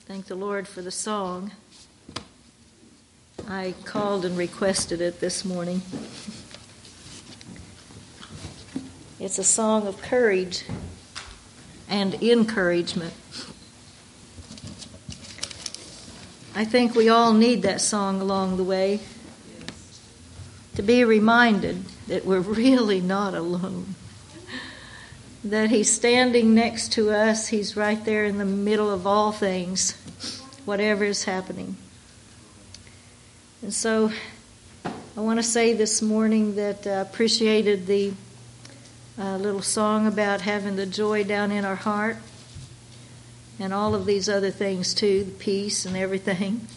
Thank the Lord for the song. I called and requested it this morning. It's a song of courage and encouragement. I think we all need that song along the way to be reminded that we're really not alone. That He's standing next to us. He's right there in the middle of all things, whatever is happening. And so I want to say this morning that I appreciated the little song about having the joy down in our heart and all of these other things too, the peace and everything.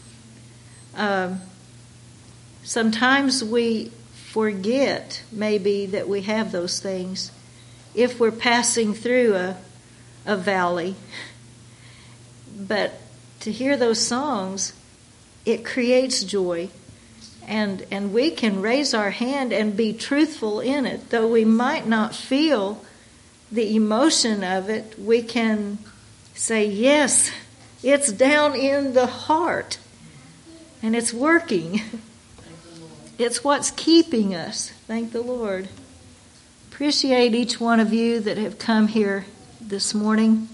Sometimes we forget maybe that we have those things if we're passing through a valley. But to hear those songs, it creates joy. And we can raise our hand and be truthful in it. Though we might not feel the emotion of it, we can say, yes, it's down in the heart. And it's working. It's what's keeping us. Thank the Lord. Appreciate each one of you that have come here this morning.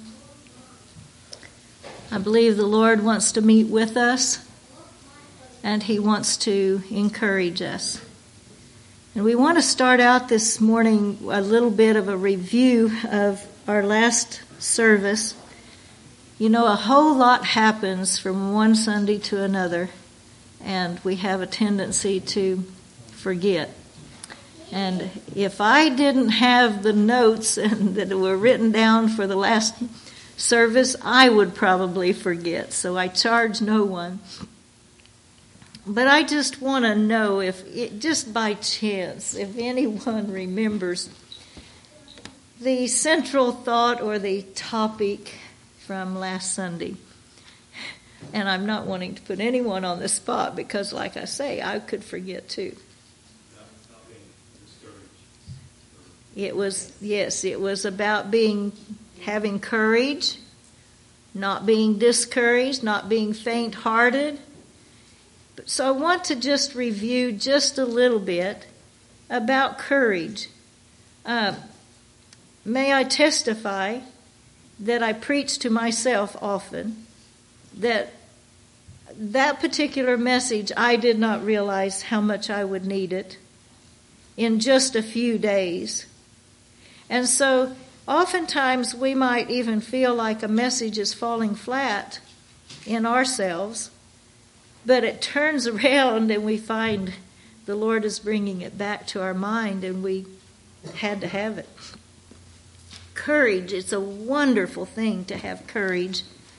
I believe the Lord wants to meet with us, and He wants to encourage us. And we want to start out this morning a little bit of a review of our last service. You know, a whole lot happens from one Sunday to another, and we have a tendency to forget. And if I didn't have the notes that were written down for the last service, I would probably forget. So I charge no one. But I just want to know just by chance, if anyone remembers the central thought or the topic from last Sunday. And I'm not wanting to put anyone on the spot because, like I say, I could forget too. It was about having courage, not being discouraged, not being faint-hearted. So I want to just review just a little bit about courage. May I testify that I preach to myself often that particular message, I did not realize how much I would need it in just a few days. And so oftentimes we might even feel like a message is falling flat in ourselves, but it turns around and we find the Lord is bringing it back to our mind, and we had to have it. Courage, it's a wonderful thing to have courage.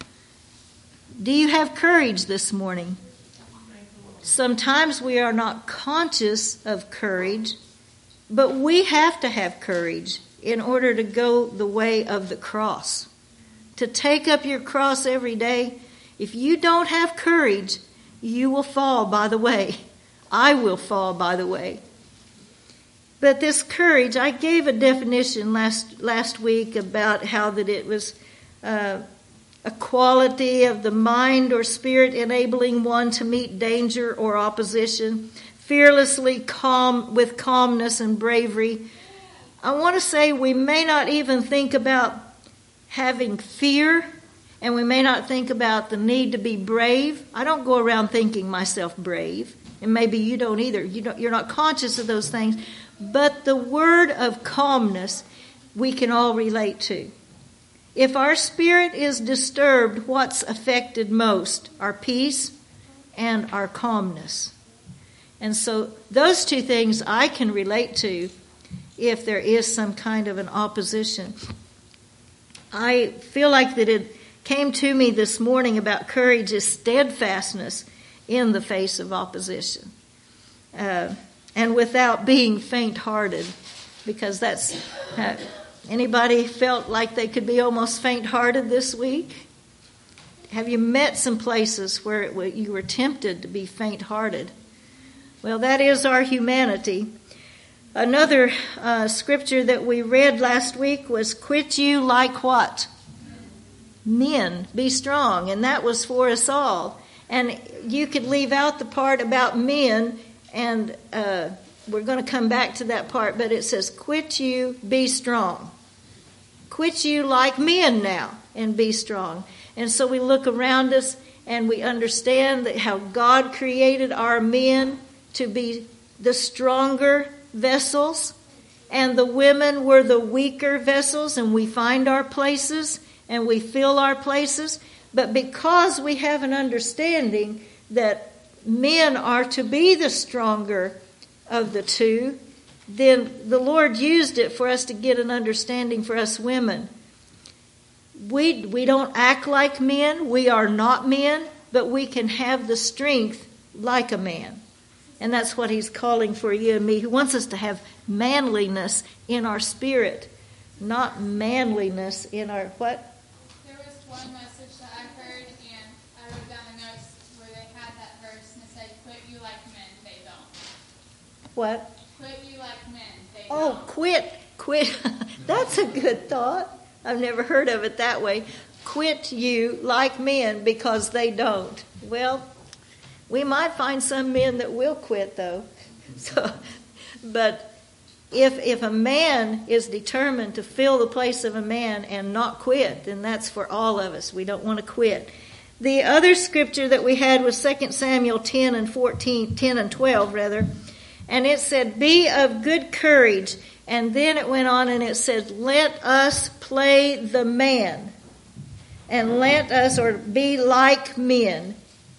Do you have courage this morning? Sometimes we are not conscious of courage, but we have to have courage in order to go the way of the cross. To take up your cross every day. If you don't have courage, you will fall by the way. I will fall by the way. But this courage, I gave a definition last week about how that it was a quality of the mind or spirit enabling one to meet danger or opposition, fearlessly calm, with calmness and bravery. I want to say we may not even think about having fear, and we may not think about the need to be brave. I don't go around thinking myself brave, and maybe you don't either. You're not conscious of those things. But the word of calmness we can all relate to. If our spirit is disturbed, what's affected most? Our peace and our calmness. And so those two things I can relate to if there is some kind of an opposition. I feel like that it came to me this morning about courage is steadfastness in the face of opposition. And without being faint-hearted, because that's... anybody felt like they could be almost faint-hearted this week? Have you met some places where you were tempted to be faint-hearted? Well, that is our humanity. Another scripture that we read last week was, quit you like what? men, be strong. And that was for us all. And you could leave out the part about men, and we're going to come back to that part, but it says, quit you, be strong. Quit you like men now, and be strong. And so we look around us, and we understand that how God created our men to be the stronger vessels, and the women were the weaker vessels, and we find our places, and we fill our places. But because we have an understanding that men are to be the stronger of the two, then the Lord used it for us to get an understanding for us women. We don't act like men. We are not men, but we can have the strength like a man. And that's what he's calling for you and me. He wants us to have manliness in our spirit, not manliness in our what? There was one message that I heard, and I wrote down the notes where they had that verse, and it said, quit you like men, they don't. What? Quit you like men, they Oh, don't. quit. That's a good thought. I've never heard of it that way. Quit you like men because they don't. Well, we might find some men that will quit, though. But if a man is determined to fill the place of a man and not quit, then that's for all of us. We don't want to quit. The other scripture that we had was 2 Samuel 10 and 12, rather. And it said, be of good courage. And then it went on and it said, let us play the man. And let us, or be like men.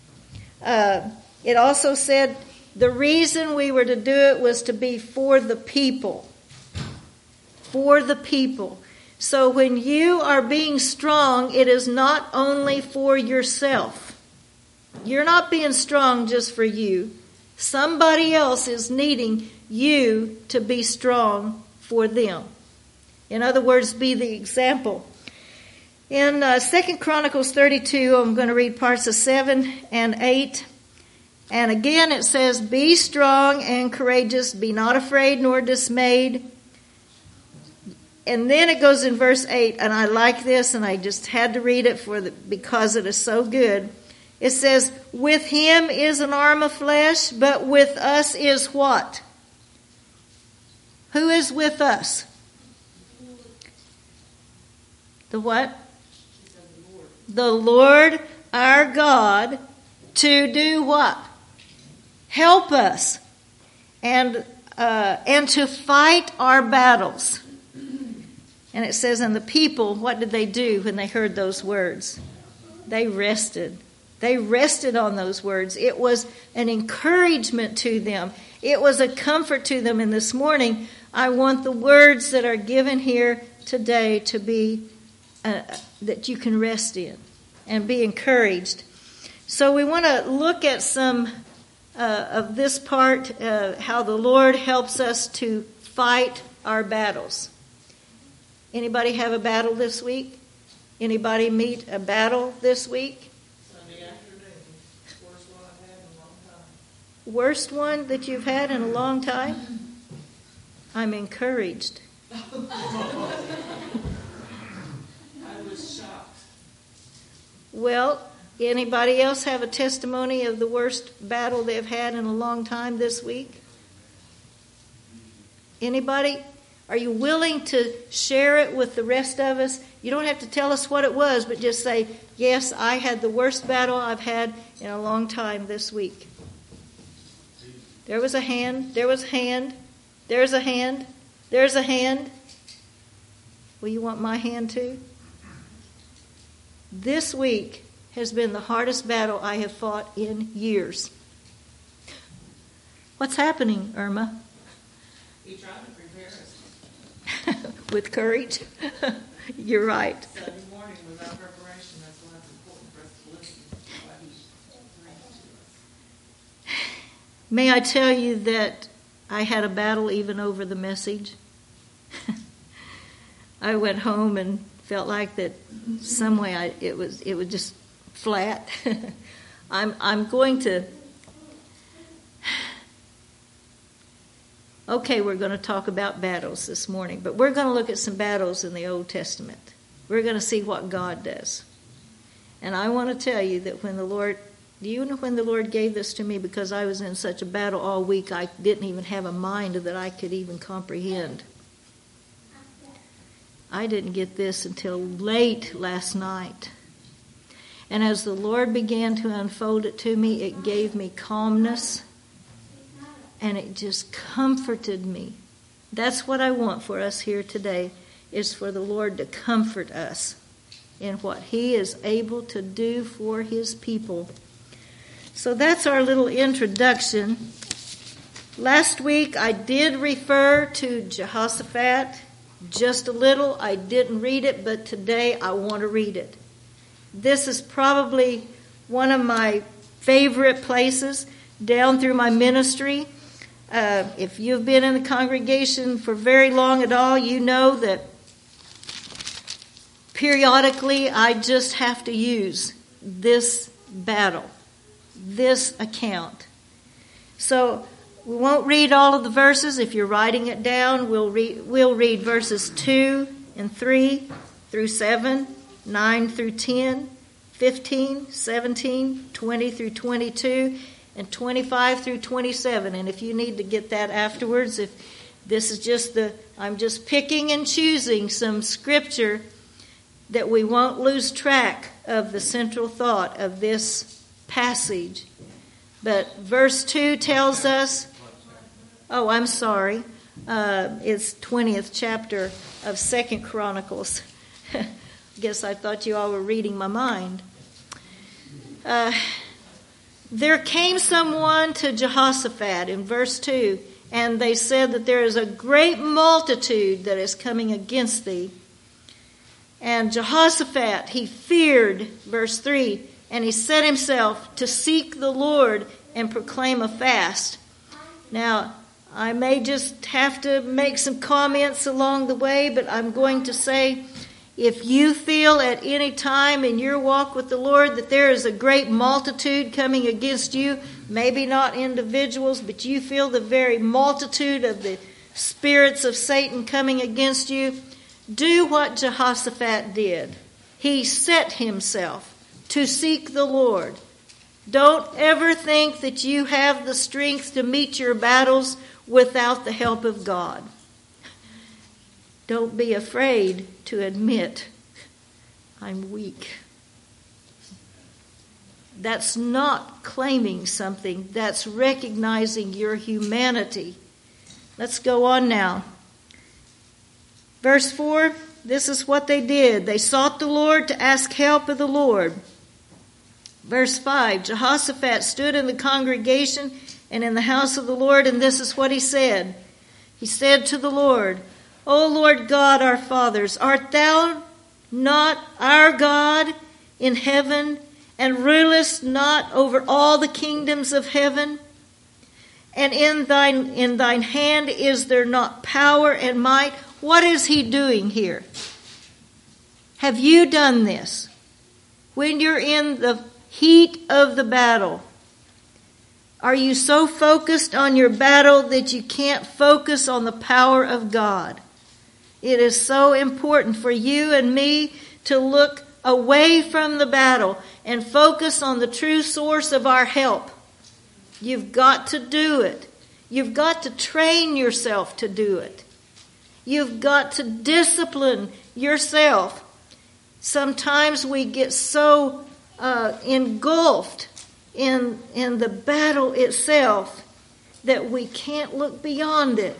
It also said the reason we were to do it was to be for the people. For the people. So when you are being strong, it is not only for yourself. You're not being strong just for you. Somebody else is needing you to be strong for them. In other words, be the example. In 2 Chronicles 32, I'm going to read parts of 7 and 8. And again it says, be strong and courageous, be not afraid nor dismayed. And then it goes in verse 8, and I like this, and I just had to read it because it is so good. It says, with him is an arm of flesh, but with us is what? Who is with us? The what? The Lord our God, to do what? Help us and to fight our battles. And it says, and the people, what did they do when they heard those words? They rested. They rested on those words. It was an encouragement to them. It was a comfort to them. And this morning, I want the words that are given here today to be that you can rest in and be encouraged. So we want to look at some of this part, how the Lord helps us to fight our battles. Anybody have a battle this week? Anybody meet a battle this week? Sunday afternoon. Worst one I've had in a long time. Worst one that you've had in a long time? I'm encouraged. I was shocked. Well, anybody else have a testimony of the worst battle they've had in a long time this week? Anybody? Are you willing to share it with the rest of us? You don't have to tell us what it was, but just say, yes, I had the worst battle I've had in a long time this week. There was a hand. There was a hand. There's a hand. There's a hand. Well, you want my hand too? This week has been the hardest battle I have fought in years. What's happening, Irma? He tried to prepare us. With courage? You're right. Sunday morning without preparation, that's why it's important for us to listen to what he's bringing to us. May I tell you that I had a battle even over the message? I went home and felt like that some way it was just flat. I'm going to. Okay, we're going to talk about battles this morning, but we're going to look at some battles in the Old Testament. We're going to see what God does. And I want to tell you that when the Lord gave this to me, because I was in such a battle all week, I didn't even have a mind that I could even comprehend. I didn't get this until late last night. And as the Lord began to unfold it to me, it gave me calmness, and it just comforted me. That's what I want for us here today, is for the Lord to comfort us in what He is able to do for His people. So that's our little introduction. Last week I did refer to Jehoshaphat just a little. I didn't read it, but today I want to read it. This is probably one of my favorite places down through my ministry. If you've been in the congregation for very long at all, you know that periodically I just have to use this battle, this account. So we won't read all of the verses. If you're writing it down, we'll read verses 2 and 3 through 7, 9 through 10, 15, 17, 20 through 22, and 25 through 27. And if you need to get that afterwards, if this is I'm just picking and choosing some scripture that we won't lose track of the central thought of this passage. But verse 2 tells us, it's 20th chapter of 2 Chronicles. Guess I thought you all were reading my mind. There came someone to Jehoshaphat in verse 2, and they said that there is a great multitude that is coming against thee. And Jehoshaphat, he feared, verse 3, and he set himself to seek the Lord and proclaim a fast. Now, I may just have to make some comments along the way, but I'm going to say, if you feel at any time in your walk with the Lord that there is a great multitude coming against you, maybe not individuals, but you feel the very multitude of the spirits of Satan coming against you, do what Jehoshaphat did. He set himself to seek the Lord. Don't ever think that you have the strength to meet your battles without the help of God. Don't be afraid to admit, I'm weak. That's not claiming something. That's recognizing your humanity. Let's go on now. Verse 4, this is what they did. They sought the Lord to ask help of the Lord. Verse 5, Jehoshaphat stood in the congregation and in the house of the Lord, and this is what he said. He said to the Lord, O Lord God, our fathers, art thou not our God in heaven, and rulest not over all the kingdoms of heaven? And in thine hand is there not power and might? What is he doing here? Have you done this? When you're in the heat of the battle, are you so focused on your battle that you can't focus on the power of God? It is so important for you and me to look away from the battle and focus on the true source of our help. You've got to do it. You've got to train yourself to do it. You've got to discipline yourself. Sometimes we get so engulfed in the battle itself that we can't look beyond it.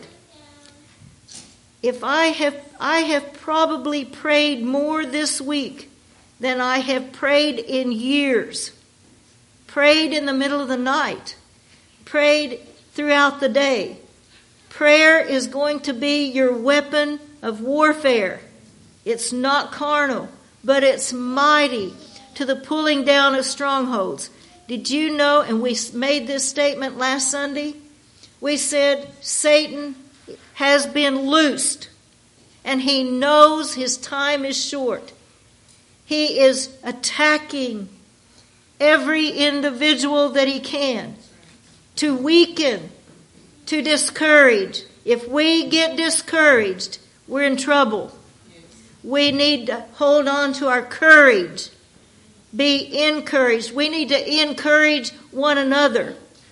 If I have probably prayed more this week than I have prayed in years. Prayed in the middle of the night. Prayed throughout the day. Prayer is going to be your weapon of warfare. It's not carnal, but it's mighty to the pulling down of strongholds. Did you know, and we made this statement last Sunday, we said Satan has been loosed and he knows his time is short. He is attacking every individual that he can to weaken, to discourage. If we get discouraged, we're in trouble. We need to hold on to our courage. be encouraged. We need to encourage one another.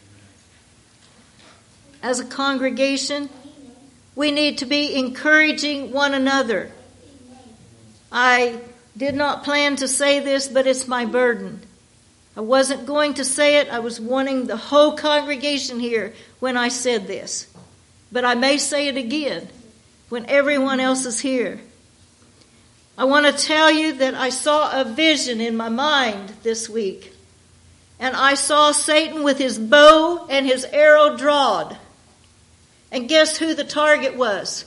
As a congregation, we need to be encouraging one another. I did not plan to say this, but it's my burden. I wasn't going to say it. I was wanting the whole congregation here when I said this. But I may say it again when everyone else is here. I want to tell you that I saw a vision in my mind this week. And I saw Satan with his bow and his arrow drawn. And guess who the target was?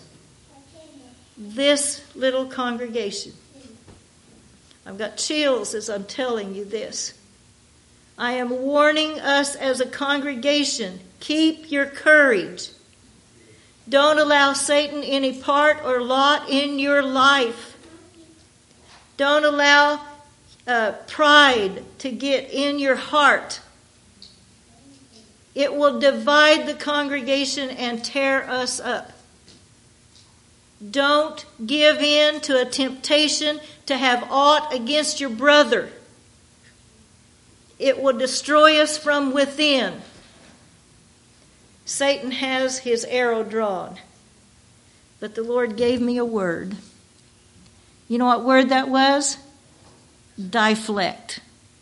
This little congregation. I've got chills as I'm telling you this. I am warning us as a congregation, keep your courage. Don't allow Satan any part or lot in your life. Don't allow pride to get in your heart. It will divide the congregation and tear us up. Don't give in to a temptation to have aught against your brother. It will destroy us from within. Satan has his arrow drawn. But the Lord gave me a word. You know what word that was? Deflect.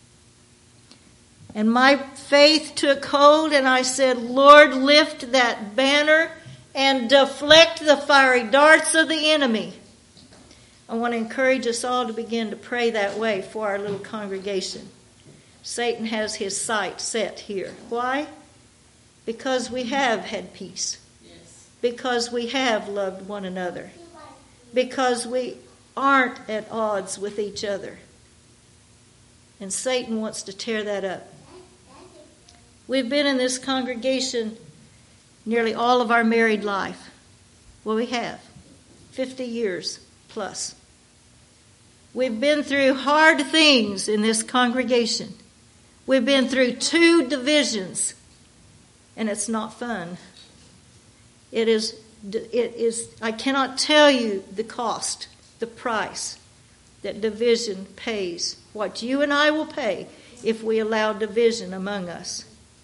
And my faith took hold and I said, Lord, lift that banner and deflect the fiery darts of the enemy. I want to encourage us all to begin to pray that way for our little congregation. Satan has his sight set here. Why? Because we have had peace. Yes. Because we have loved one another. Because we aren't at odds with each other. And Satan wants to tear that up. We've been in this congregation nearly all of our married life. Well, we have. 50 years plus. We've been through hard things in this congregation. We've been through 2 divisions. And it's not fun. It is, I cannot tell you the cost, the price that division pays. What you and I will pay if we allow division among us.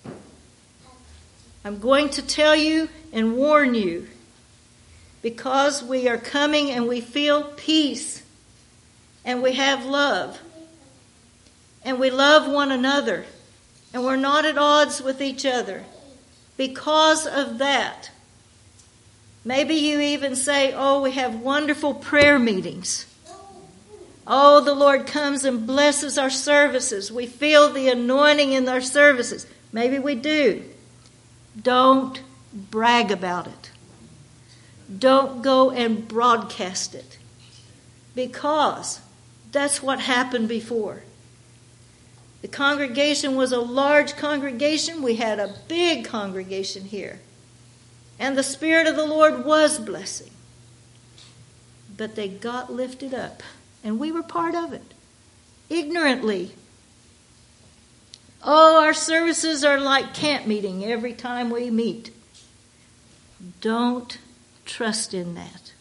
I'm going to tell you and warn you, because we are coming and we feel peace and we have love and we love one another and we're not at odds with each other. Because of that, maybe you even say, oh, we have wonderful prayer meetings. Oh, the Lord comes and blesses our services. We feel the anointing in our services. Maybe we do. Don't brag about it. Don't go and broadcast it. Because that's what happened before. The congregation was a large congregation. We had a big congregation here. And the Spirit of the Lord was blessing. But they got lifted up. And we were part of it. Ignorantly. Oh, our services are like camp meeting every time we meet. Don't trust in that.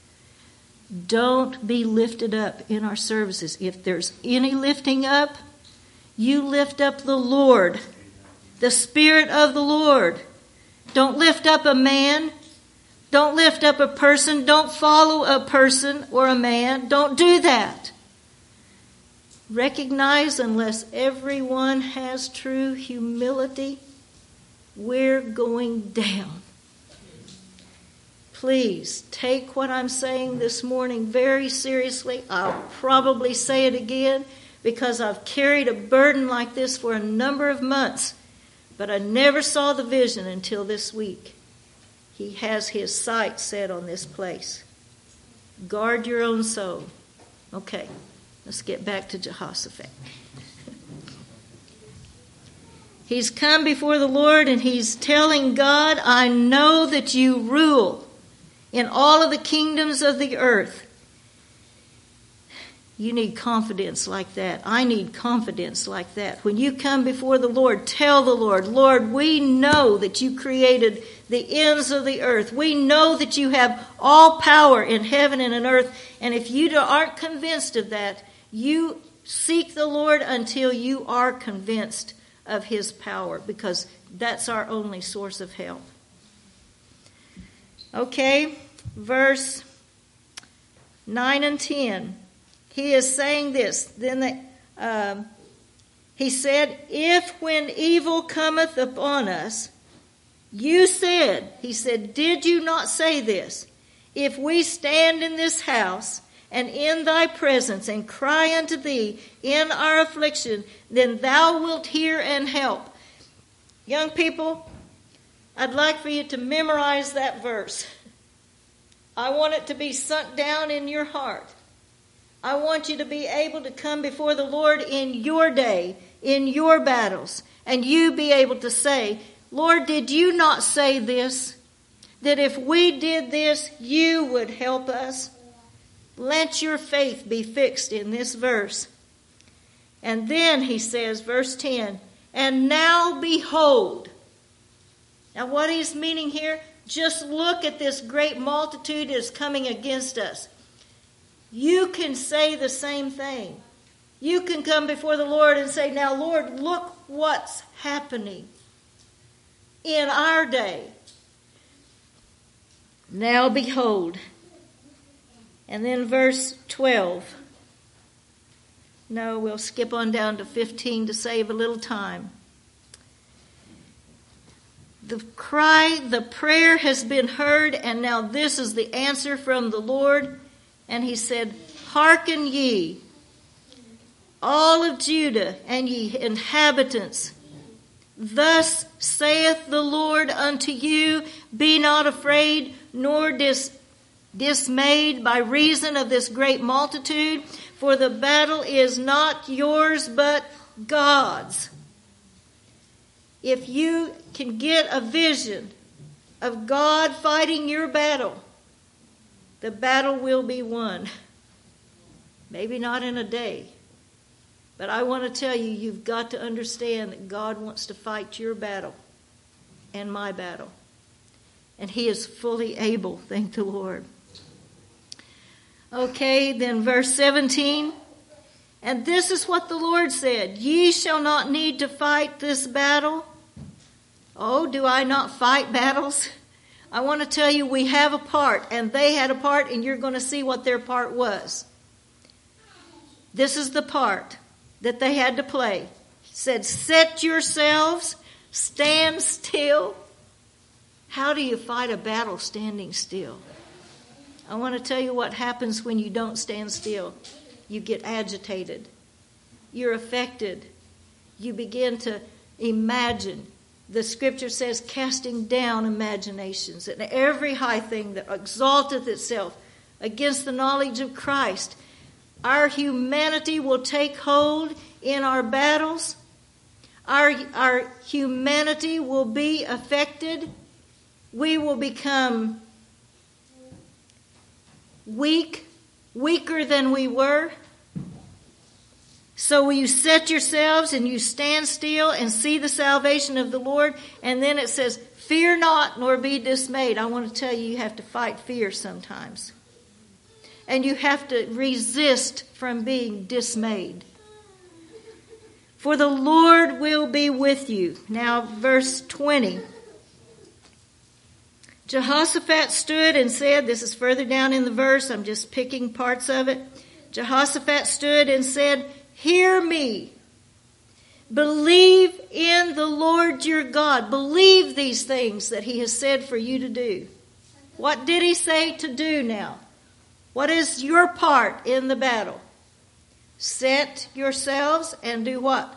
Don't be lifted up in our services. If there's any lifting up, you lift up the Lord, the Spirit of the Lord. Don't lift up a man. Don't lift up a person. Don't follow a person or a man. Don't do that. Recognize, unless everyone has true humility, we're going down. Please take what I'm saying this morning very seriously. I'll probably say it again because I've carried a burden like this for a number of months, but I never saw the vision until this week. He has his sight set on this place. Guard your own soul. Okay, let's get back to Jehoshaphat. He's come before the Lord and he's telling God, I know that you rule in all of the kingdoms of the earth. You need confidence like that. I need confidence like that. When you come before the Lord, tell the Lord, Lord, we know that you created the ends of the earth. We know that you have all power in heaven and in earth. And if you aren't convinced of that, you Seek the Lord until you are convinced of his power, because that's our only source of help. Okay, verse 9 and 10. He is saying this. Then he said, if when evil cometh upon us, you said, he said, did you not say this? If we stand in this house and in thy presence and cry unto thee in our affliction, then thou wilt hear and help. Young people, I'd like for you to memorize that verse. I want it to be sunk down in your heart. I want you to be able to come before the Lord in your day, in your battles, and you be able to say, Lord, did you not say this? That if we did this, you would help us? Let your faith be fixed in this verse. And then he says, verse 10, and now behold. Now what he's meaning here, just look at this great multitude that is coming against us. You can say the same thing. You can come before the Lord and say, now Lord, look what's happening in our day. Now behold. And then verse 12. No, we'll skip on down to 15 to save a little time. The prayer has been heard, and now this is the answer from the Lord. And he said, hearken ye, all of Judah, and ye inhabitants. Thus saith the Lord unto you, be not afraid, nor dismayed by reason of this great multitude, for the battle is not yours, but God's. If you can get a vision of God fighting your battle, the battle will be won. Maybe not in a day. But I want to tell you, you've got to understand that God wants to fight your battle and my battle. And he is fully able, thank the Lord. Okay, then verse 17. And this is what the Lord said, ye shall not need to fight this battle. Oh, do I not fight battles? I want to tell you, we have a part, and they had a part, and you're going to see what their part was. This is the part that they had to play. He said, set yourselves, stand still. How do you fight a battle standing still? I want to tell you what happens when you don't stand still. You get agitated. You're affected. You begin to imagine. The scripture says, casting down imaginations and every high thing that exalteth itself against the knowledge of Christ. Our humanity will take hold in our battles. Our humanity will be affected. We will become weaker than we were. So you set yourselves and you stand still and see the salvation of the Lord. And then it says, fear not nor be dismayed. I want to tell you, you have to fight fear sometimes. And you have to resist from being dismayed. For the Lord will be with you. Now, verse 20. Jehoshaphat stood and said, this is further down in the verse, I'm just picking parts of it. Jehoshaphat stood and said, hear me. Believe in the Lord your God. Believe these things that he has said for you to do. What did he say to do now? What is your part in the battle? Set yourselves and do what?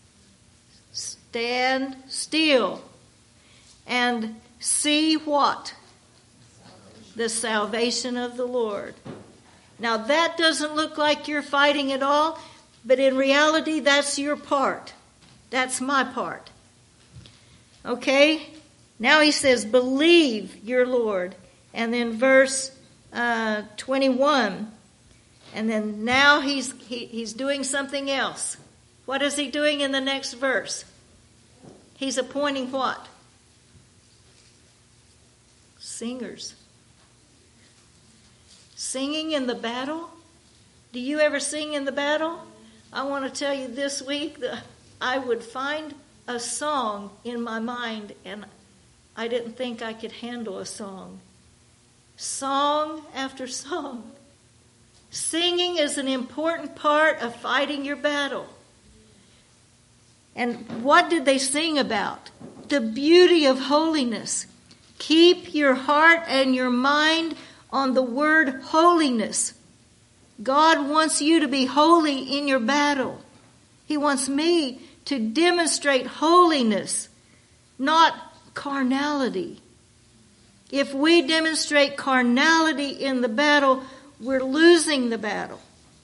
Stand still. And see what? The salvation of the Lord. Now that doesn't look like you're fighting at all, but in reality that's your part. That's my part. Okay? Now he says, believe your Lord. And then verse 21. And then now he's doing something else. What is he doing in the next verse? He's appointing what? Singers. Singing in the battle? Do you ever sing in the battle? I want to tell you this week that I would find a song in my mind, and I didn't think I could handle a song. Song after song. Singing is an important part of fighting your battle. And what did they sing about? The beauty of holiness. Keep your heart and your mind on the word holiness. God wants you to be holy in your battle. He wants me to demonstrate holiness, not carnality. If we demonstrate carnality in the battle, we're losing the battle.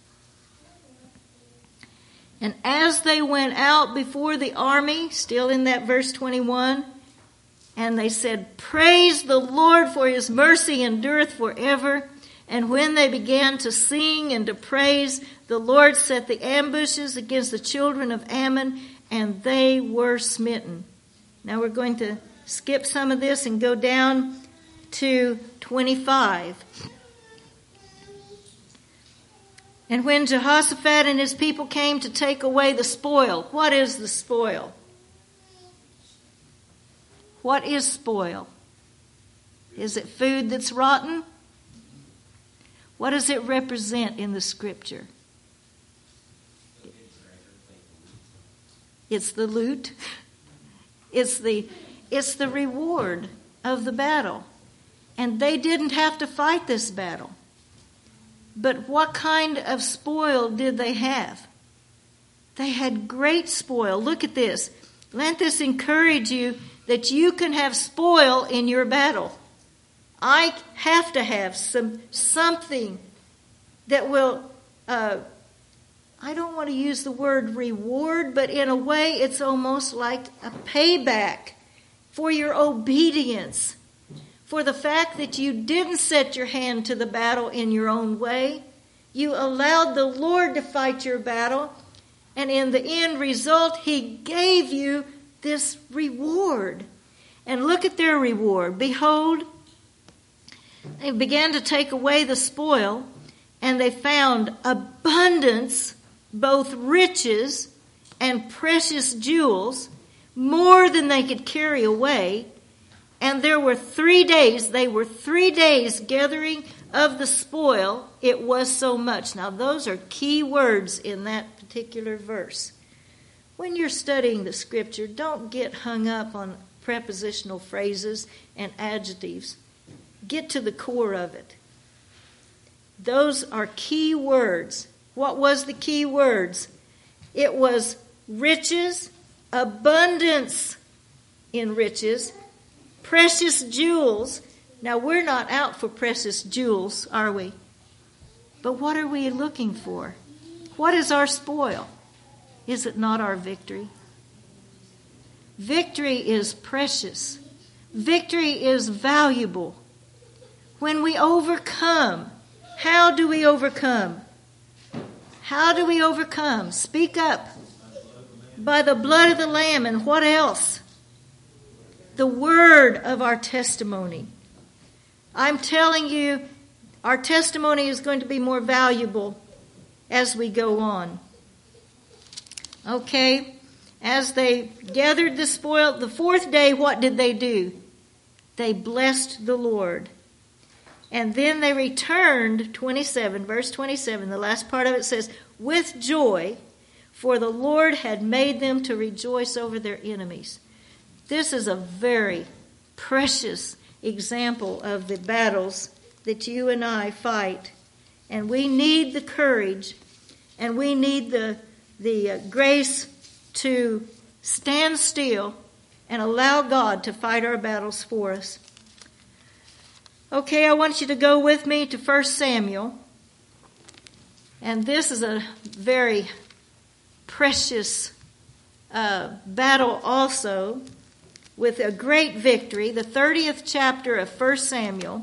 And as they went out before the army, still in that verse 21, and they said, "Praise the Lord, for his mercy endureth forever." And when they began to sing and to praise, the Lord set the ambushes against the children of Ammon, and they were smitten. Now we're going to skip some of this and go down to 25. And when Jehoshaphat and his people came to take away the spoil, what is the spoil? What is spoil? Is it food that's rotten? What does it represent in the scripture? It's the loot. It's the reward of the battle. And they didn't have to fight this battle. But what kind of spoil did they have? They had great spoil. Look at this. Let this encourage you that you can have spoil in your battle. I have to have something that will, I don't want to use the word reward, but in a way it's almost like a payback for your obedience, for the fact that you didn't set your hand to the battle in your own way. You allowed the Lord to fight your battle, and in the end result, he gave you this reward. And look at their reward. Behold, they began to take away the spoil, and they found abundance, both riches and precious jewels, more than they could carry away. And there were 3 days, they were 3 days gathering of the spoil. It was so much. Now those are key words in that particular verse. When you're studying the scripture, don't get hung up on prepositional phrases and adjectives. Get to the core of it. Those are key words. What was the key words? It was riches, abundance in riches, precious jewels. Now, we're not out for precious jewels, are we? But what are we looking for? What is our spoil? Is it not our victory? Victory is precious. Victory is valuable. When we overcome, how do we overcome? How do we overcome? Speak up. By the blood of the Lamb, and what else? The word of our testimony. I'm telling you, our testimony is going to be more valuable as we go on. Okay, as they gathered the spoil, the 4th day, what did they do? They blessed the Lord. And then they returned, 27, verse 27, the last part of it says, with joy, for the Lord had made them to rejoice over their enemies. This is a very precious example of the battles that you and I fight. And we need the courage, and we need the grace to stand still and allow God to fight our battles for us. Okay, I want you to go with me to 1 Samuel. And this is a very precious battle also, with a great victory. The 30th chapter of 1 Samuel.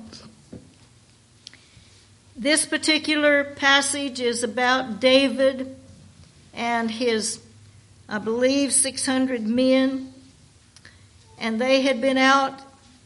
This particular passage is about David and his, I believe, 600 men. And they had been out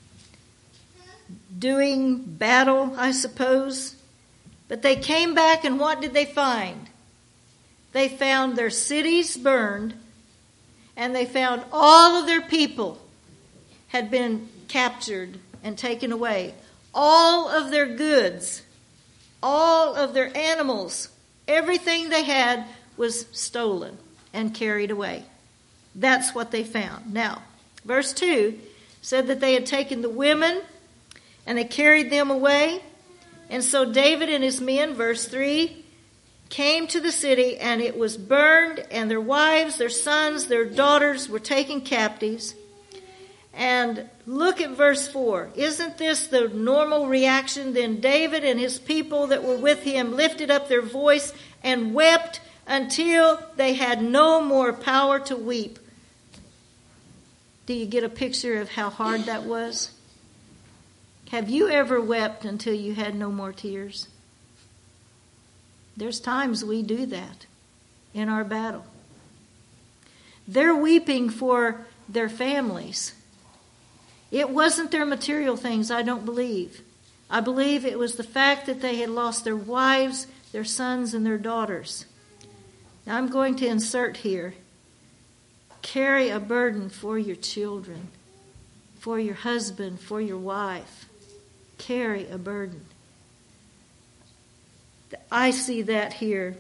doing battle, I suppose. But they came back, and what did they find? they found their cities burned, and they found all of their people had been captured and taken away. All of their goods, all of their animals, everything they had was stolen and carried away. That's what they found. Now, verse 2 said that they had taken the women and they carried them away. And so David and his men, verse 3, came to the city, and it was burned, and their wives, their sons, their daughters were taken captives. And look at verse 4. Isn't this the normal reaction? Then David and his people that were with him lifted up their voice and wept until they had no more power to weep. Do you get a picture of how hard that was? Have you ever wept until you had no more tears? There's times we do that in our battle. They're weeping for their families. It wasn't their material things, I don't believe. I believe it was the fact that they had lost their wives, their sons, and their daughters. Now I'm going to insert here. Carry a burden for your children, for your husband, for your wife. Carry a burden. I see that here.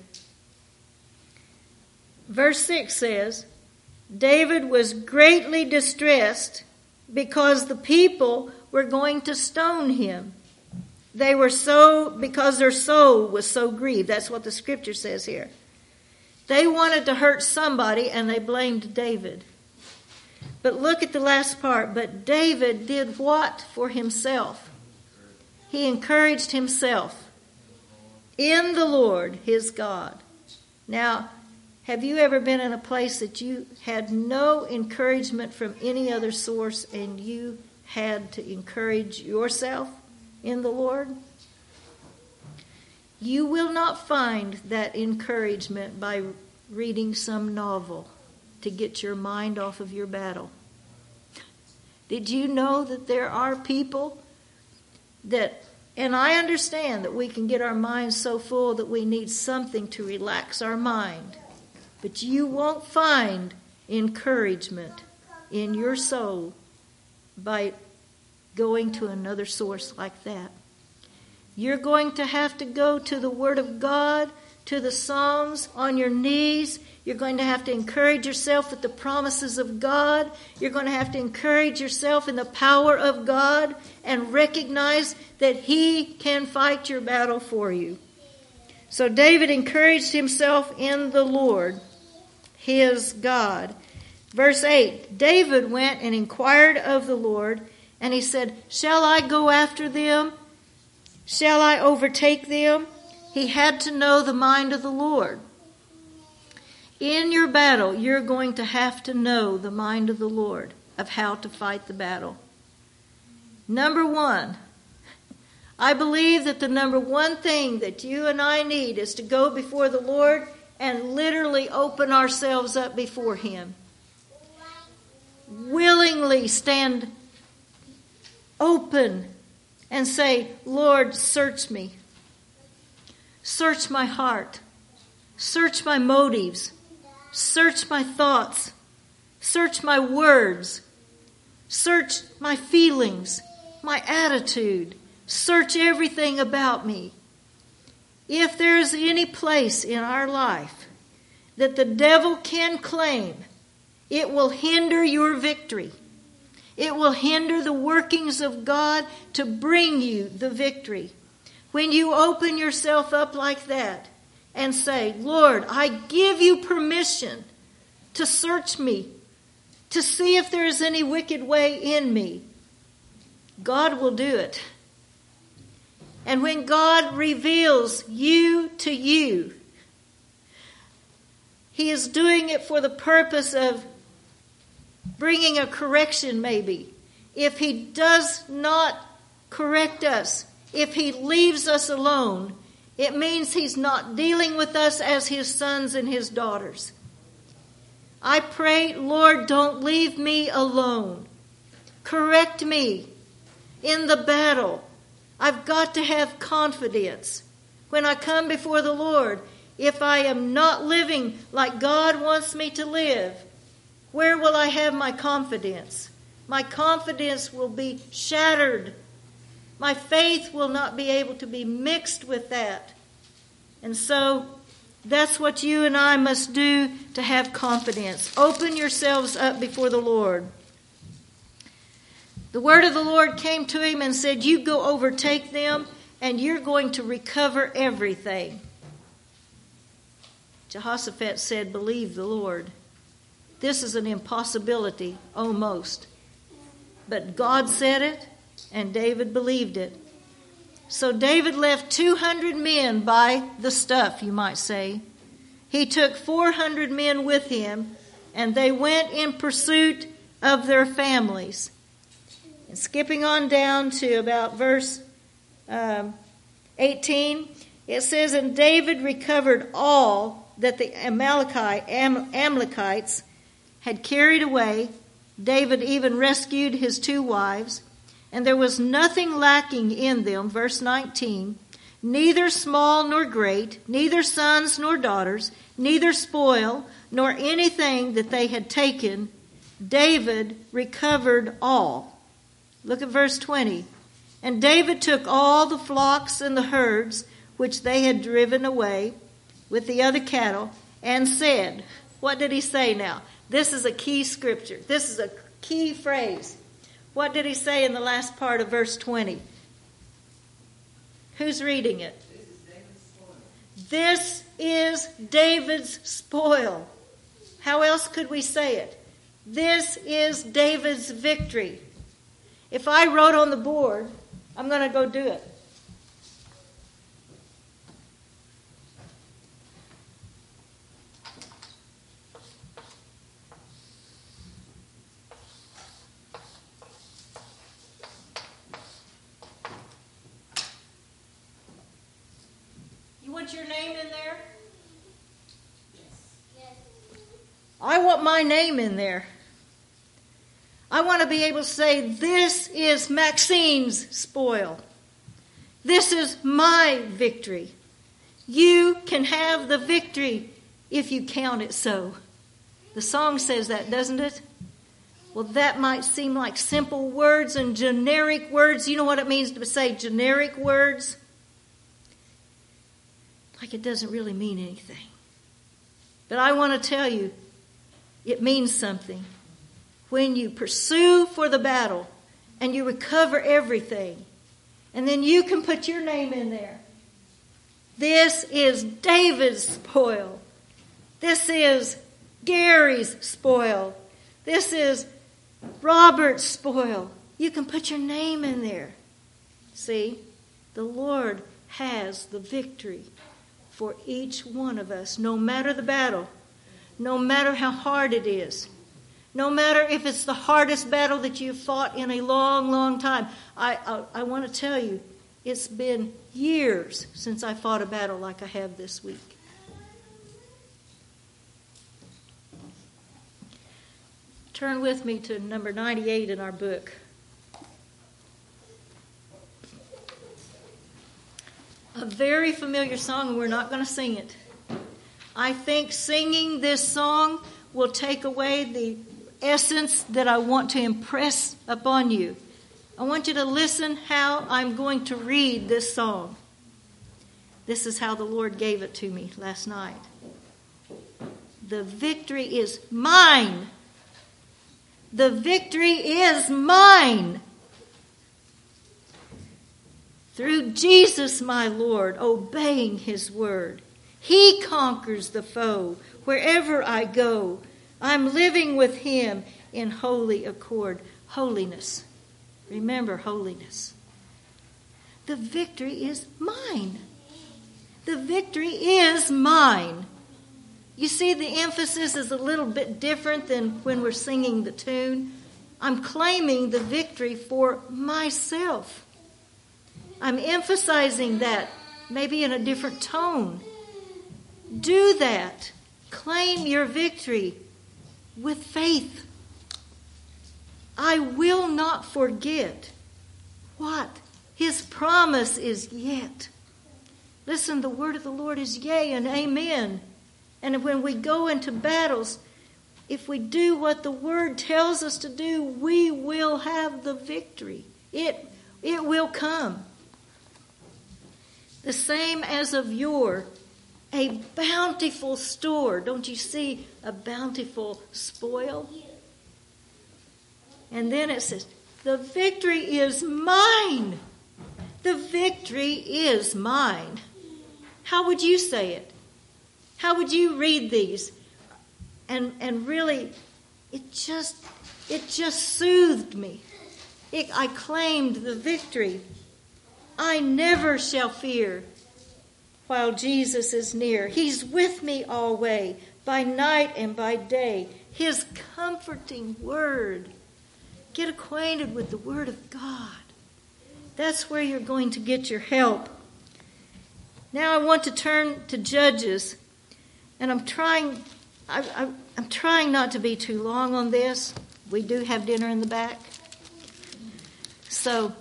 Verse 6 says, David was greatly distressed because the people were going to stone him. Because their soul was so grieved. That's what the scripture says here. They wanted to hurt somebody and they blamed David. But look at the last part. But David did what for himself? He encouraged himself in the Lord his God. Now, have you ever been in a place that you had no encouragement from any other source and you had to encourage yourself in the Lord? You will not find that encouragement by reading some novel to get your mind off of your battle. Did you know that there are people that, and I understand that we can get our minds so full that we need something to relax our mind, but you won't find encouragement in your soul by going to another source like that. You're going to have to go to the Word of God, to the Psalms, on your knees. You're going to have to encourage yourself with the promises of God. You're going to have to encourage yourself in the power of God and recognize that He can fight your battle for you. So David encouraged himself in the Lord, his God. Verse 8, David went and inquired of the Lord, and he said, "Shall I go after them? Shall I overtake them?" He had to know the mind of the Lord. In your battle, you're going to have to know the mind of the Lord of how to fight the battle. Number one, I believe that the number one thing that you and I need is to go before the Lord and literally open ourselves up before Him. Willingly stand open and say, "Lord, search me. Search my heart. Search my motives. Search my thoughts. Search my words. Search my feelings, my attitude. Search everything about me." If there is any place in our life that the devil can claim, it will hinder your victory. It will hinder the workings of God to bring you the victory. When you open yourself up like that and say, "Lord, I give you permission to search me, to see if there is any wicked way in me," God will do it. And when God reveals you to you, He is doing it for the purpose of bringing a correction maybe. If He does not correct us, if He leaves us alone, it means He's not dealing with us as His sons and His daughters. I pray, "Lord, don't leave me alone. Correct me in the battle. I've got to have confidence when I come before the Lord. if I am not living like God wants me to live, where will I have my confidence? My confidence will be shattered. My faith will not be able to be mixed with that. And so that's what you and I must do to have confidence. Open yourselves up before the Lord. The word of the Lord came to him and said, you go overtake them and you're going to recover everything. Jehoshaphat said, believe the Lord. This is an impossibility, almost. But God said it, and David believed it. So David left 200 men by the stuff, you might say. He took 400 men with him, and they went in pursuit of their families. And skipping on down to about verse 18, it says, and David recovered all that the Amalekites had carried away. David even rescued his 2 wives, and there was nothing lacking in them. Verse 19, neither small nor great, neither sons nor daughters, neither spoil, nor anything that they had taken. David recovered all. Look at verse 20. And David took all the flocks and the herds which they had driven away with the other cattle, and said, what did he say now? This is a key scripture. This is a key phrase. What did he say in the last part of verse 20? Who's reading it? This is David's spoil. How else could we say it? This is David's victory. If I wrote on the board, I'm going to go do it. You want your name in there? Yes. I want my name in there. I want to be able to say, this is Maxine's spoil. This is my victory. You can have the victory if you count it so. The song says that, doesn't it? Well, that might seem like simple words and generic words. You know what it means to say generic words? Like it doesn't really mean anything. But I want to tell you, it means something. When you pursue for the battle and you recover everything, and then you can put your name in there. This is David's spoil. This is Gary's spoil. This is Robert's spoil. You can put your name in there. See, the Lord has the victory for each one of us, no matter the battle, no matter how hard it is. No matter if it's the hardest battle that you've fought in a long, long time. I want to tell you, it's been years since I fought a battle like I have this week. Turn with me to number 98 in our book. A very familiar song, and we're not going to sing it. I think singing this song will take away the essence that I want to impress upon you. I want you to listen how I'm going to read this song. This is how the Lord gave it to me last night. The victory is mine. The victory is mine. Through Jesus my Lord, obeying his word. He conquers the foe wherever I go. I'm living with him in holy accord. Holiness. Remember holiness. The victory is mine. The victory is mine. You see, the emphasis is a little bit different than when we're singing the tune. I'm claiming the victory for myself. I'm emphasizing that, maybe in a different tone. Do that. Claim your victory with faith. I will not forget what? His promise is yet. Listen, the word of the Lord is yea and amen. And when we go into battles, if we do what the word tells us to do, we will have the victory. It will come. The same as of yore, a bountiful store. Don't you see a bountiful spoil? And then it says, the victory is mine. The victory is mine. How would you say it? How would you read these? And really, it just soothed me. I claimed the victory. I never shall fear while Jesus is near. He's with me always, by night and by day. His comforting word. Get acquainted with the word of God. That's where you're going to get your help. Now I want to turn to Judges, and I'm trying not to be too long on this. We do have dinner in the back. So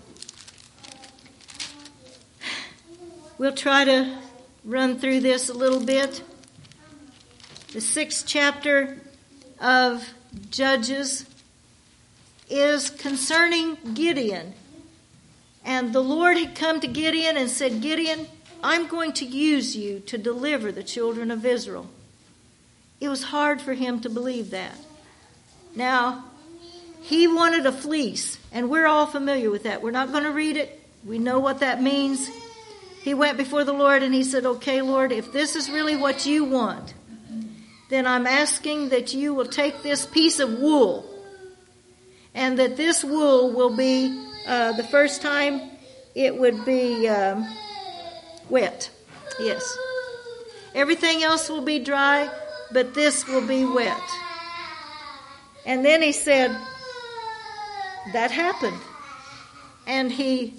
we'll try to run through this a little bit. The 6th chapter of Judges is concerning Gideon. And the Lord had come to Gideon and said, Gideon, I'm going to use you to deliver the children of Israel. It was hard for him to believe that. Now, he wanted a fleece, and we're all familiar with that. We're not going to read it. We know what that means. He went before the Lord and he said, okay, Lord, if this is really what you want, then I'm asking that you will take this piece of wool, and that this wool will be, the first time, it would be wet. Yes. Everything else will be dry, but this will be wet. And then he said, that happened. And he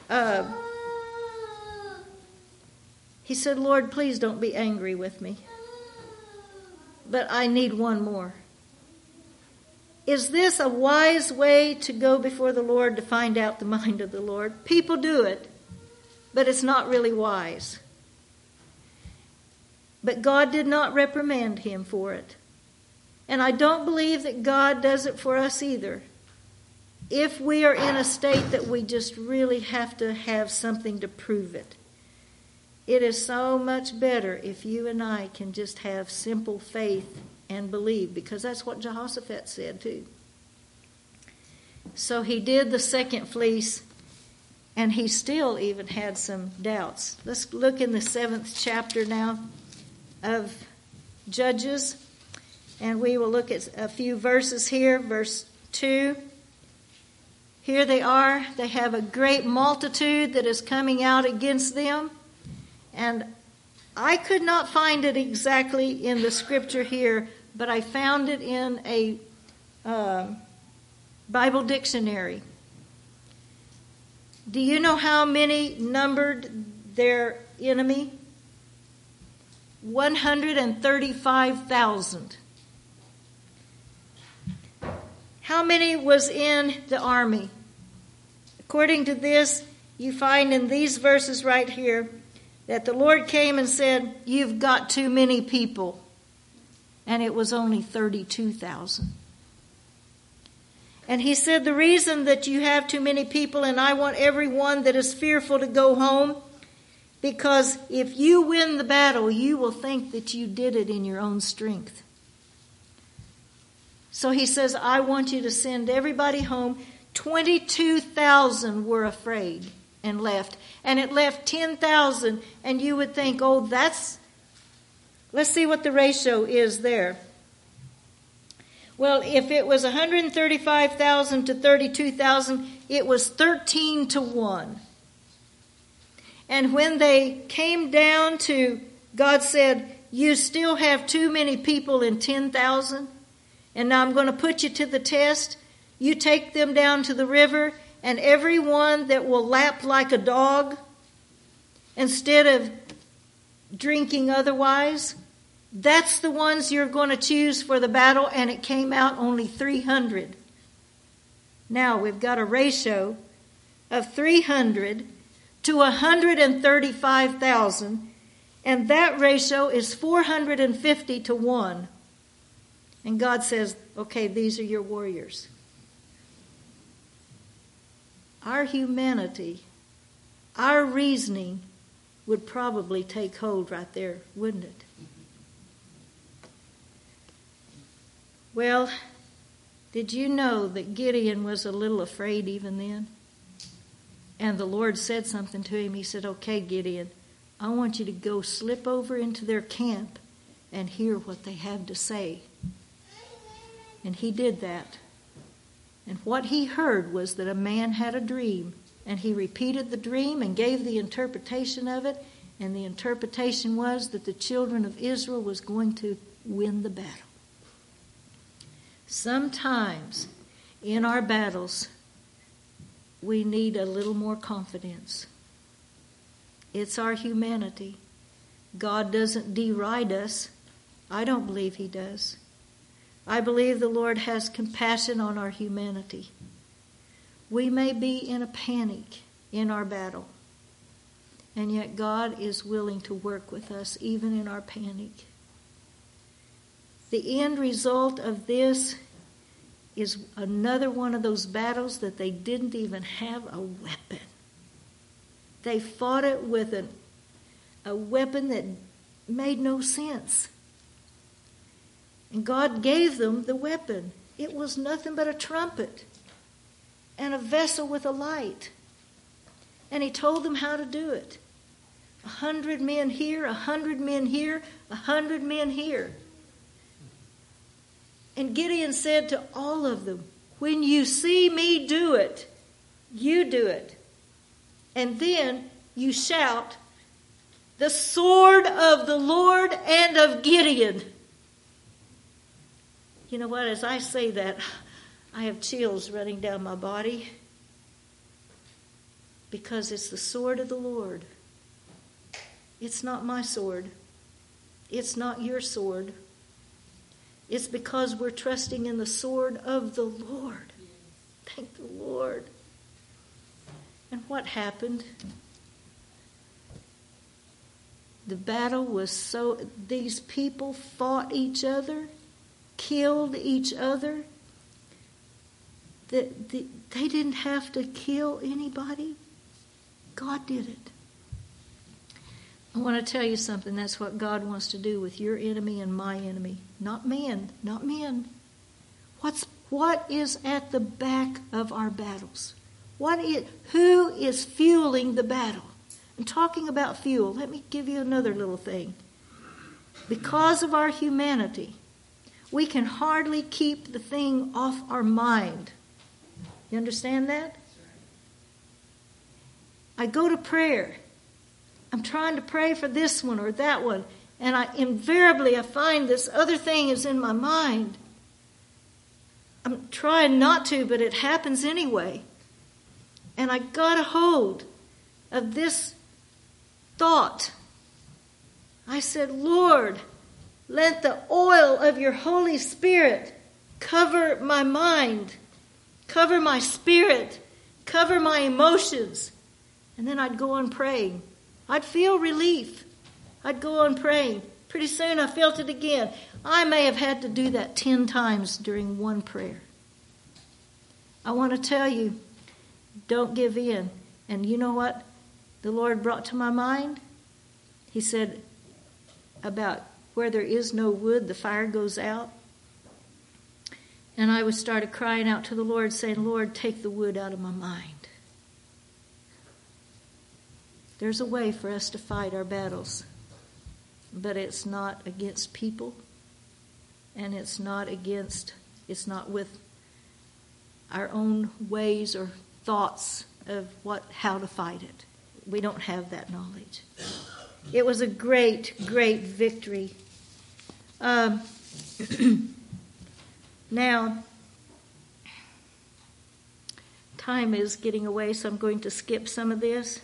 said, Lord, please don't be angry with me. But I need one more. Is this a wise way to go before the Lord to find out the mind of the Lord? People do it, but it's not really wise. But God did not reprimand him for it. And I don't believe that God does it for us either. If we are in a state that we just really have to have something to prove it. It is so much better if you and I can just have simple faith and believe, because that's what Jehoshaphat said too. So he did the second fleece, and he still even had some doubts. Let's look in the 7th chapter now of Judges, and we will look at a few verses here. Verse 2. Here they are. They have a great multitude that is coming out against them. And I could not find it exactly in the scripture here, but I found it in a Bible dictionary. Do you know how many numbered their enemy? 135,000. How many was in the army? According to this, you find in these verses right here that the Lord came and said, you've got too many people. And it was only 32,000. And he said, the reason that you have too many people, and I want everyone that is fearful to go home, because if you win the battle, you will think that you did it in your own strength. So he says, I want you to send everybody home. 22,000 were afraid and left. And it left 10,000, and you would think, oh, let's see what the ratio is there. Well, if it was 135,000 to 32,000, it was 13-1. And when they came down to, God said, you still have too many people in 10,000, and now I'm going to put you to the test. You take them down to the river, and everyone that will lap like a dog, instead of drinking otherwise, that's the ones you're going to choose for the battle, and it came out only 300. Now we've got a ratio of 300 to 135,000, and that ratio is 450 to 1. And God says, okay, these are your warriors. Our humanity, our reasoning would probably take hold right there, wouldn't it? Well, did you know that Gideon was a little afraid even then? And the Lord said something to him. He said, okay, Gideon, I want you to go slip over into their camp and hear what they have to say. And he did that. And what he heard was that a man had a dream. And he repeated the dream and gave the interpretation of it. And the interpretation was that the children of Israel was going to win the battle. Sometimes in our battles, we need a little more confidence. It's our humanity. God doesn't deride us. I don't believe he does. I believe the Lord has compassion on our humanity. We may be in a panic in our battle, and yet God is willing to work with us even in our panic. The end result of this is another one of those battles that they didn't even have a weapon. They fought it with a weapon that made no sense. And God gave them the weapon. It was nothing but a trumpet and a vessel with a light. And he told them how to do it. 100 men here, 100 men here, 100 men here. And Gideon said to all of them, when you see me do it, you do it. And then you shout, the sword of the Lord and of Gideon. You know what? As I say that, I have chills running down my body. Because it's the sword of the Lord. It's not my sword. It's not your sword. It's because we're trusting in the sword of the Lord. Thank the Lord. And what happened? The battle was so... These people fought each other, killed each other. They didn't have to kill anybody. God did it. I want to tell you something. That's what God wants to do with your enemy and my enemy. Not men. Not men. What is at the back of our battles? Who is fueling the battle? I'm talking about fuel. Let me give you another little thing. Because of our humanity, we can hardly keep the thing off our mind. You understand that? I go to prayer. I'm trying to pray for this one or that one, and I find this other thing is in my mind. I'm trying not to, but it happens anyway. And I got a hold of this thought. I said, Lord, let the oil of your Holy Spirit cover my mind, cover my spirit, cover my emotions. And then I'd go on praying. I'd feel relief. I'd go on praying. Pretty soon I felt it again. I may have had to do that 10 times during one prayer. I want to tell you, don't give in. And you know what the Lord brought to my mind? He said about where there is no wood, the fire goes out. And I started crying out to the Lord, saying, Lord, take the wood out of my mind. There's a way for us to fight our battles, but it's not against people, and it's not with our own ways or thoughts of how to fight it. We don't have that knowledge. It was a great, great victory. Now, time is getting away, so I'm going to skip some of this.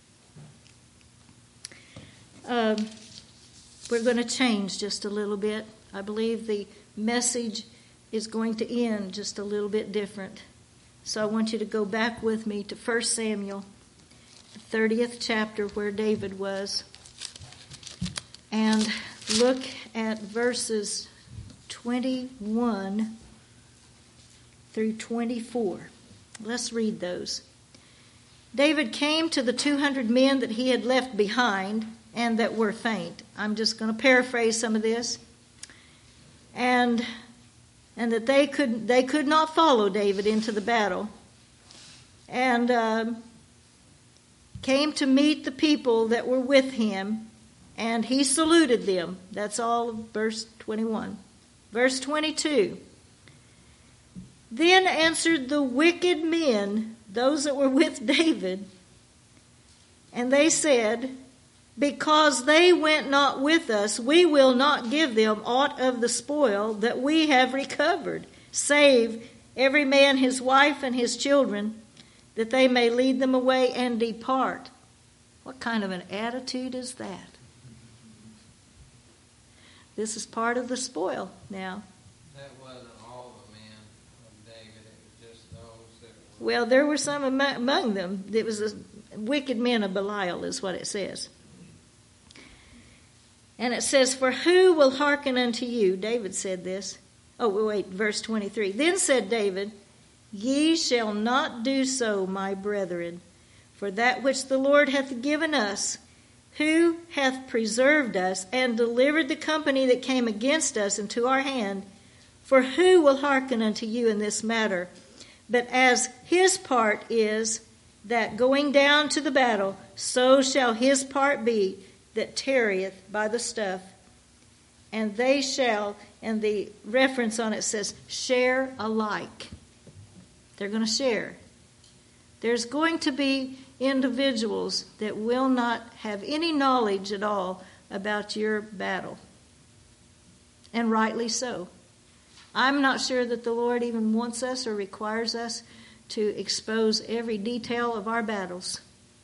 We're going to change just a little bit. I believe the message is going to end just a little bit different. So I want you to go back with me to 1 Samuel, the 30th chapter where David was, and look at verses 21 through 24. Let's read those. David came to the 200 men that he had left behind and that were faint. I'm just going to paraphrase some of this. And that they could not follow David into the battle. And came to meet the people that were with him, and he saluted them. That's all of verse 21. Verse 22. Then answered the wicked men, those that were with David, and they said, because they went not with us, we will not give them aught of the spoil that we have recovered, save every man his wife and his children, that they may lead them away and depart. What kind of an attitude is that? This is part of the spoil now. That wasn't all the men of David, it was just those that were... Well, there were some among them. It was the wicked men of Belial is what it says. And it says, for who will hearken unto you? David said this. Oh, wait, verse 23. Then said David, ye shall not do so, my brethren, for that which the Lord hath given us, who hath preserved us and delivered the company that came against us into our hand, for who will hearken unto you in this matter? But as his part is that going down to the battle, so shall his part be that tarrieth by the stuff. And they shall, and the reference on it says, share alike. They're going to share. There's going to be individuals that will not have any knowledge at all about your battle. And rightly so. I'm not sure that the Lord even wants us or requires us to expose every detail of our battles.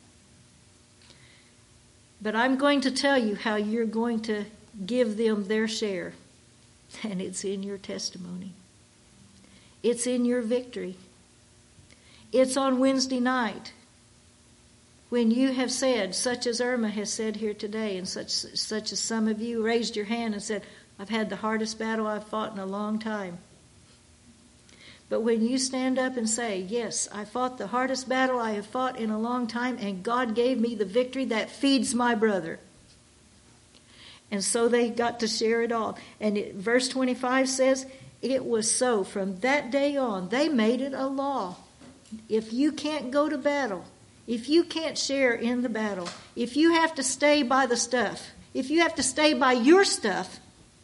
But I'm going to tell you how you're going to give them their share. And it's in your testimony. It's in your victory. It's on Wednesday night when you have said, such as Irma has said here today, and such as some of you raised your hand and said, I've had the hardest battle I've fought in a long time. But when you stand up and say, yes, I fought the hardest battle I have fought in a long time, and God gave me the victory, that feeds my brother. And so they got to share it all. And verse 25 says, it was so. From that day on, they made it a law. If you can't go to battle, if you can't share in the battle, if you have to stay by the stuff, if you have to stay by your stuff,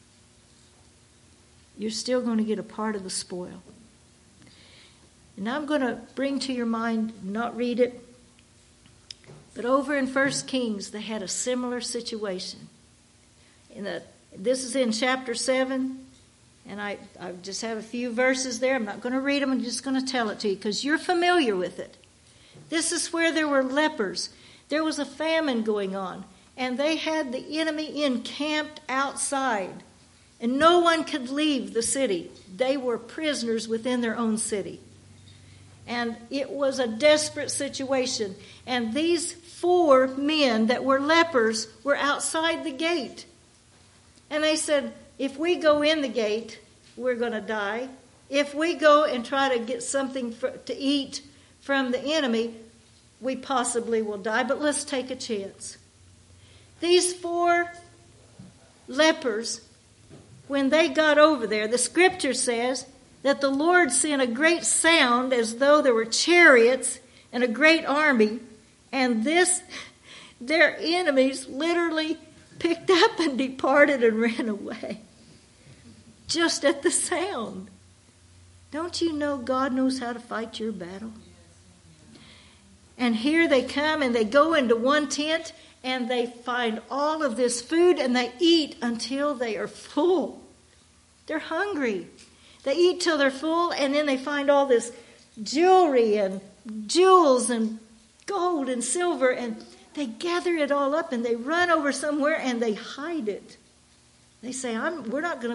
you're still going to get a part of the spoil. And I'm going to bring to your mind, not read it, but over in 1 Kings, they had a similar situation. This is in chapter 7, and I just have a few verses there. I'm not going to read them, I'm just going to tell it to you because you're familiar with it. This is where there were lepers. There was a famine going on, and they had the enemy encamped outside, and no one could leave the city. They were prisoners within their own city. And it was a desperate situation. And these 4 men that were lepers were outside the gate. And they said, if we go in the gate, we're going to die. If we go and try to get something to eat from the enemy, we possibly will die. But let's take a chance. These 4 lepers, when they got over there, the scripture says that the Lord sent a great sound as though there were chariots and a great army, and their enemies literally picked up and departed and ran away. Just at the sound. Don't you know God knows how to fight your battle? And here they come and they go into one tent and they find all of this food and they eat until they are full. They're hungry. They eat till they're full, and then they find all this jewelry and jewels and gold and silver, and they gather it all up and they run over somewhere and they hide it. They say, we're going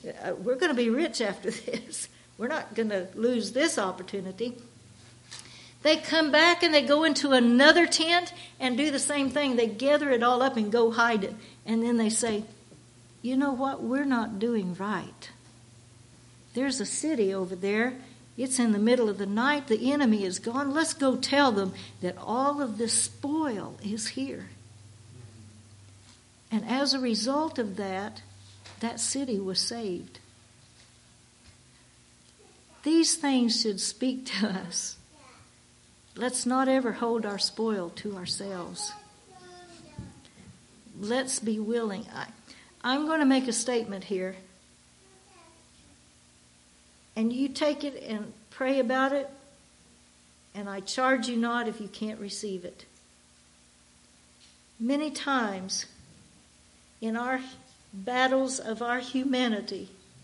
to be rich after this. We're not going to lose this opportunity. They come back and they go into another tent and do the same thing. They gather it all up and go hide it. And then they say, you know what? We're not doing right. There's a city over there. It's in the middle of the night. The enemy is gone. Let's go tell them that all of this spoil is here. And as a result of that, that city was saved. These things should speak to us. Let's not ever hold our spoil to ourselves. Let's be willing. I'm going to make a statement here. And you take it and pray about it. And I charge you not if you can't receive it. Many times in our battles of our humanity,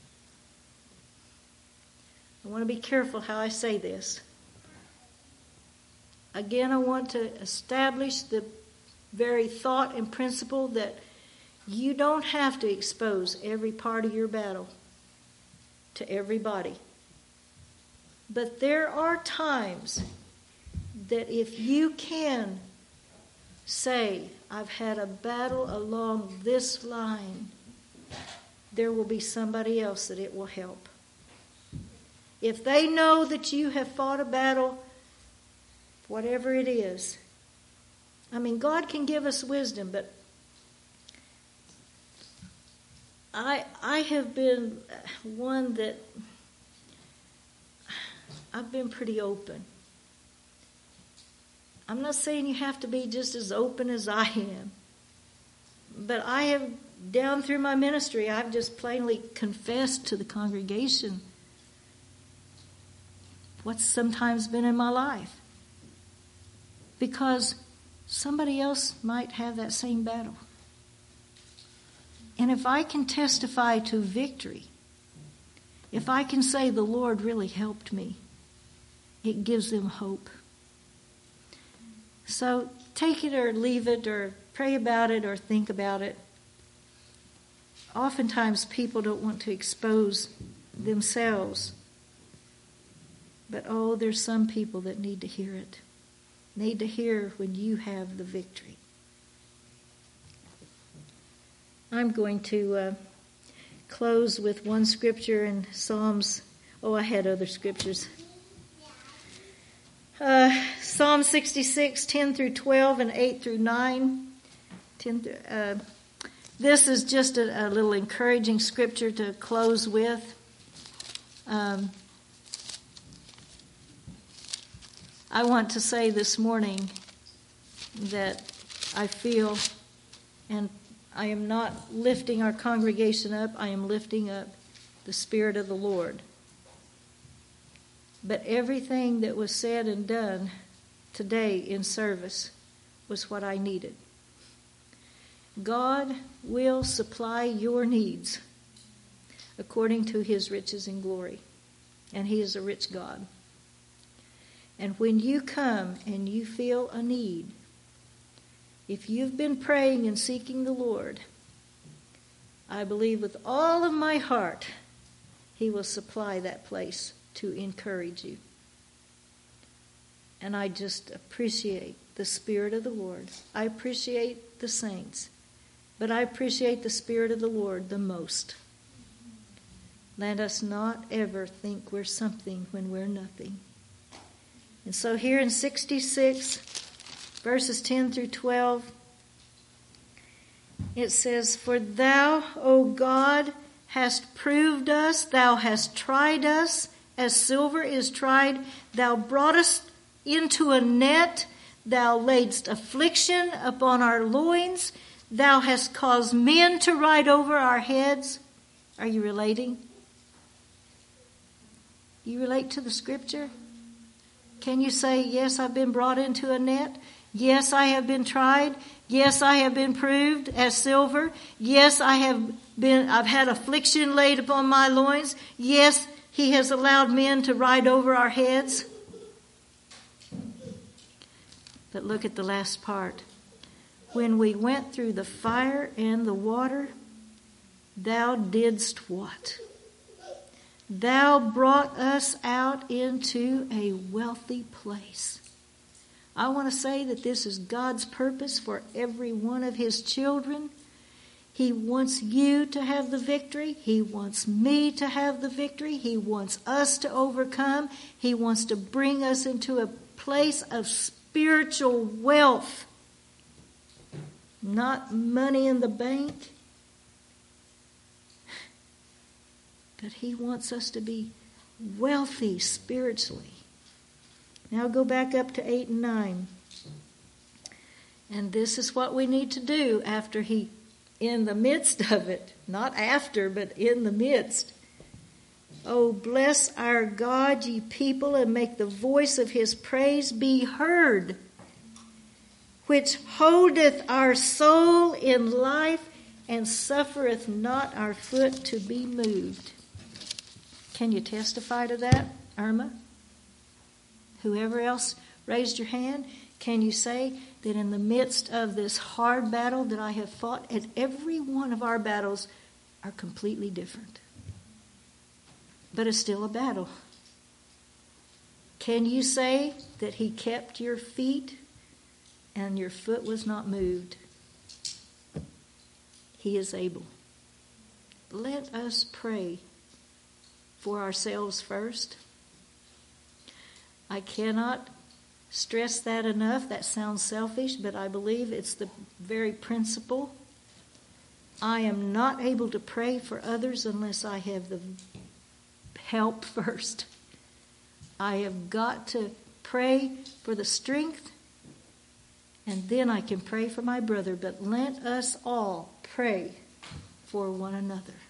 I want to be careful how I say this. Again, I want to establish the very thought and principle that you don't have to expose every part of your battle to everybody. But there are times that if you can say, I've had a battle along this line, there will be somebody else that it will help. If they know that you have fought a battle, whatever it is, I mean, God can give us wisdom, but I have been one that I've been pretty open. I'm not saying you have to be just as open as I am, but I have, down through my ministry, I've just plainly confessed to the congregation what's sometimes been in my life. Because somebody else might have that same battle. And if I can testify to victory, if I can say the Lord really helped me, it gives them hope. So take it or leave it or pray about it or think about it. Oftentimes people don't want to expose themselves. But there's some people that need to hear it. Need to hear when you have the victory. I'm going to close with one scripture in Psalms. I had other scriptures. Psalm 66, 10 through 12 and 8 through 9. This is just a little encouraging scripture to close with. I want to say this morning that I feel, and I am not lifting our congregation up, I am lifting up the Spirit of the Lord. But everything that was said and done today in service was what I needed. God will supply your needs according to His riches and glory. And He is a rich God. And when you come and you feel a need, if you've been praying and seeking the Lord, I believe with all of my heart He will supply that place to encourage you. And I just appreciate the Spirit of the Lord. I appreciate the saints, but I appreciate the Spirit of the Lord the most. Let us not ever think we're something when we're nothing. And so here in 66, verses 10 through 12, it says, For thou, O God, hast proved us, thou hast tried us, as silver is tried. Thou broughtest into a net, thou laidst affliction upon our loins, thou hast caused men to ride over our heads. Are you relating? You relate to the scripture? Can you say, yes, I've been brought into a net? Yes, I have been tried. Yes, I have been proved as silver. Yes, I've had affliction laid upon my loins. Yes, He has allowed men to ride over our heads. But look at the last part. When we went through the fire and the water, thou didst what? Thou brought us out into a wealthy place. I want to say that this is God's purpose for every one of His children. He wants you to have the victory. He wants me to have the victory. He wants us to overcome. He wants to bring us into a place of spiritual wealth. Not money in the bank. But He wants us to be wealthy spiritually. Now go back up to 8 and 9. And this is what we need to do after He, in the midst of it, not after, but in the midst. Oh, bless our God, ye people, and make the voice of His praise be heard, which holdeth our soul in life and suffereth not our foot to be moved. Can you testify to that, Irma? Whoever else raised your hand, can you say that in the midst of this hard battle that I have fought, and every one of our battles are completely different, but it's still a battle. Can you say that He kept your feet and your foot was not moved? He is able. Let us pray for ourselves first. I cannot stress that enough. That sounds selfish, but I believe it's the very principle. I am not able to pray for others unless I have the help first. I have got to pray for the strength, and then I can pray for my brother. But let us all pray for one another.